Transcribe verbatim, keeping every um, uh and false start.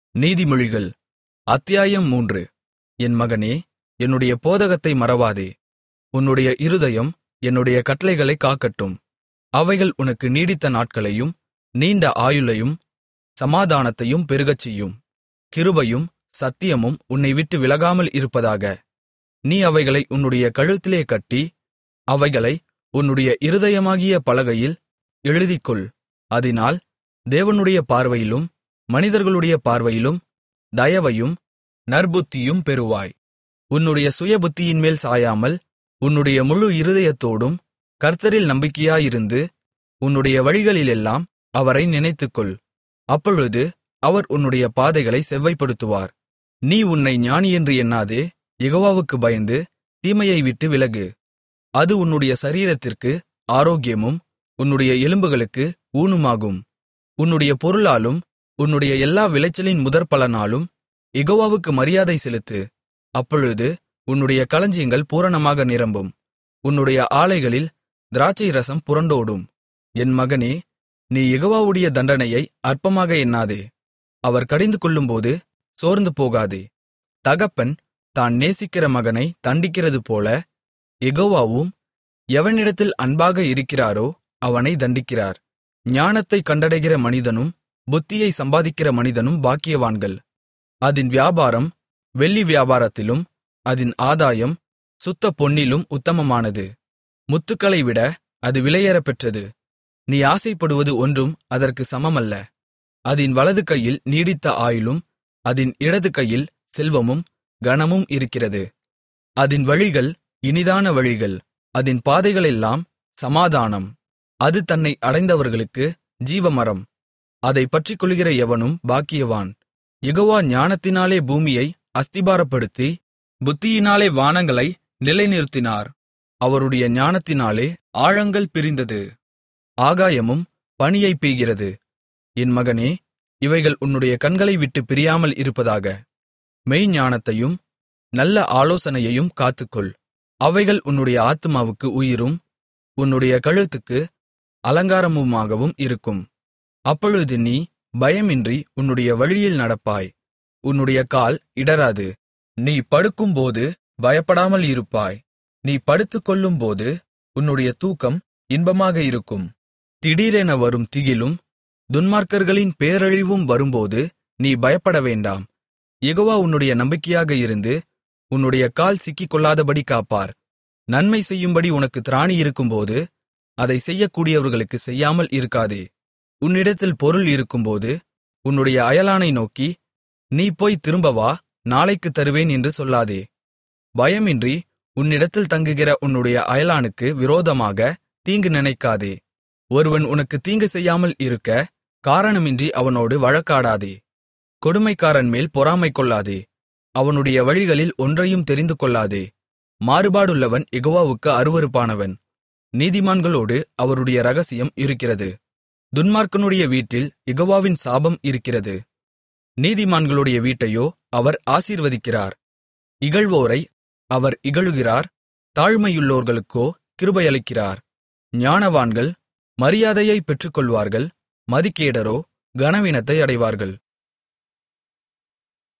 நீதிமொழிகள் அத்தியாயம் மூன்று. என் மகனே, என்னுடைய போதகத்தை மறவாதே. உன்னுடைய இருதயம் என்னுடைய கட்டளைகளைக் காக்கட்டும். அவைகள் உனக்கு நீடித்த நாட்களையும் நீண்ட ஆயுளையும் சமாதானத்தையும் பெருகச்செய்யும். கிருபையும் சத்தியமும் உன்னை விட்டு விலகாமல் இருப்பதாக. நீ அவைகளை உன்னுடைய கழுத்திலே கட்டி, அவைகளை உன்னுடைய இருதயமாகிய பலகையில் எழுதிக்கொள். அதினால் தேவனுடைய பார்வையிலும் மனிதர்களுடைய பார்வையிலும் தயவையும் நற்புத்தியும் பெறுவாய். உன்னுடைய சுயபுத்தியின்மேல் சாயாமல் உன்னுடைய முழு இருதயத்தோடும் கர்த்தரில் நம்பிக்கையாயிருந்து உன்னுடைய வழிகளிலெல்லாம் அவரை நினைத்துக்கொள். அப்பொழுது அவர் உன்னுடைய பாதைகளை செவ்வைப்படுத்துவார். நீ உன்னை ஞானியென்று எண்ணாதே, யெகோவாவுக்குப் பயந்து தீமையை விட்டு விலகு. அது உன்னுடைய சரீரத்திற்கு ஆரோக்கியமும் உன்னுடைய எலும்புகளுக்கு ஊனுமாகும். உன்னுடைய பொருளாலும் உன்னுடைய எல்லா விளைச்சலின் முதற்பலனாலும் யெகோவாவுக்கு மரியாதை செலுத்து. அப்பொழுது உன்னுடைய களஞ்சியங்கள் பூரணமாக நிரம்பும். உன்னுடைய ஆலைகளில் திராட்சை ரசம் புரண்டோடும். என் மகனே, நீ யெகோவாவுடைய தண்டனையை அற்பமாக எண்ணாதே. அவர் கடிந்து கொள்ளும்போது சோர்ந்து போகாதே. தகப்பன் தான் நேசிக்கிற மகனை தண்டிக்கிறதுபோல யெகோவாவும் எவனிடத்தில் அன்பாக இருக்கிறாரோ அவனை தண்டிக்கிறார். ஞானத்தைக் கண்டடைகிற மனிதனும் புத்தியை சம்பாதிக்கிற மனிதனும் பாக்கியவான்கள். அதின் வியாபாரம் வெள்ளி வியாபாரத்திலும் அதின் ஆதாயம் சுத்த பொன்னிலும் உத்தமமானது. முத்துக்களை விட அது விலையேறப்பெற்றது. நீ ஆசைப்படுவது ஒன்றும் அதற்கு சமமல்ல. அதின் வலது கையில் நீடித்த ஆயுளும் அதின் இடது கையில் செல்வமும் கனமும் இருக்கிறது. அதின் வழிகள் இனிதான வழிகள், அதின் பாதைகளெல்லாம் சமாதானம். அது தன்னை அடைந்தவர்களுக்கு ஜீவமரம். அதைப் பற்றிக்கொள்கிற எவனும் பாக்கியவான். யெகோவா ஞானத்தினாலே பூமியை அஸ்திபாரப்படுத்தி புத்தியினாலே வானங்களை நிலைநிறுத்தினார். அவருடைய ஞானத்தினாலே ஆழங்கள் பிரிந்தது, ஆகாயமும் பனியைப் பெய்கிறது. என் மகனே, இவைகள் உன்னுடைய கண்களை விட்டு பிரியாமல் இருப்பதாக. மெய்ஞானத்தையும் நல்ல ஆலோசனையையும் காத்துக்கொள். அவைகள் உன்னுடைய ஆத்துமாவுக்கு உயிரும் உன்னுடைய கழுத்துக்கு அலங்காரமுமாகவும் இருக்கும். அப்பொழுது நீ பயமின்றி உன்னுடைய வழியில் நடப்பாய். உன்னுடைய கால் இடராது. நீ படுக்கும்போது பயப்படாமல் இருப்பாய். நீ படுத்துக்கொள்ளும்போது உன்னுடைய தூக்கம் இன்பமாக இருக்கும். திடீரென வரும் திகிலும் துன்மார்க்கர்களின் பேரழிவும் வரும்போது நீ பயப்பட வேண்டாம். யெகோவா உன்னுடைய நம்பிக்கையாக இருந்து உன்னுடைய கால் சிக்கிக்கொள்ளாதபடி காப்பார். நன்மை செய்யும்படி உனக்கு திராணி இருக்கும்போது அதை செய்யக்கூடியவர்களுக்கு செய்யாமல் இருக்காதே. உன்னிடத்தில் பொருள் இருக்கும்போது உன்னுடைய அயலானை நோக்கி, நீ போய் திரும்ப வா, நாளைக்குத் தருவேன் என்று சொல்லாதே. பயமின்றி உன்னிடத்தில் தங்குகிற உன்னுடைய அயலானுக்கு விரோதமாக தீங்கு நினைக்காதே. ஒருவன் உனக்கு தீங்கு செய்யாமல் இருக்க காரணமின்றி அவனோடு வழக்காடாதே. கொடுமைக்காரன் மேல் பொறாமை கொள்ளாதே. அவனுடைய வழிகளில் ஒன்றையும் தெரிந்து கொள்ளாதே. மாறுபாடுள்ளவன் யெகோவாவுக்கு அருவருப்பானவன். நீதிமான்களோடு அவருடைய இரகசியம் இருக்கிறது. துன்மார்க்கனுடைய வீட்டில் யெகோவாவின் சாபம் இருக்கிறது. நீதிமான்களுடைய வீட்டையோ அவர் ஆசீர்வதிக்கிறார். இகழ்வோரை அவர் இகழுகிறார், தாழ்மையுள்ளோர்களுக்கோ கிருபையளிக்கிறார். ஞானவான்கள் மரியாதையைப் பெற்றுக்கொள்வார்கள், மதிகேடரோ கனவீனத்தை அடைவார்கள்.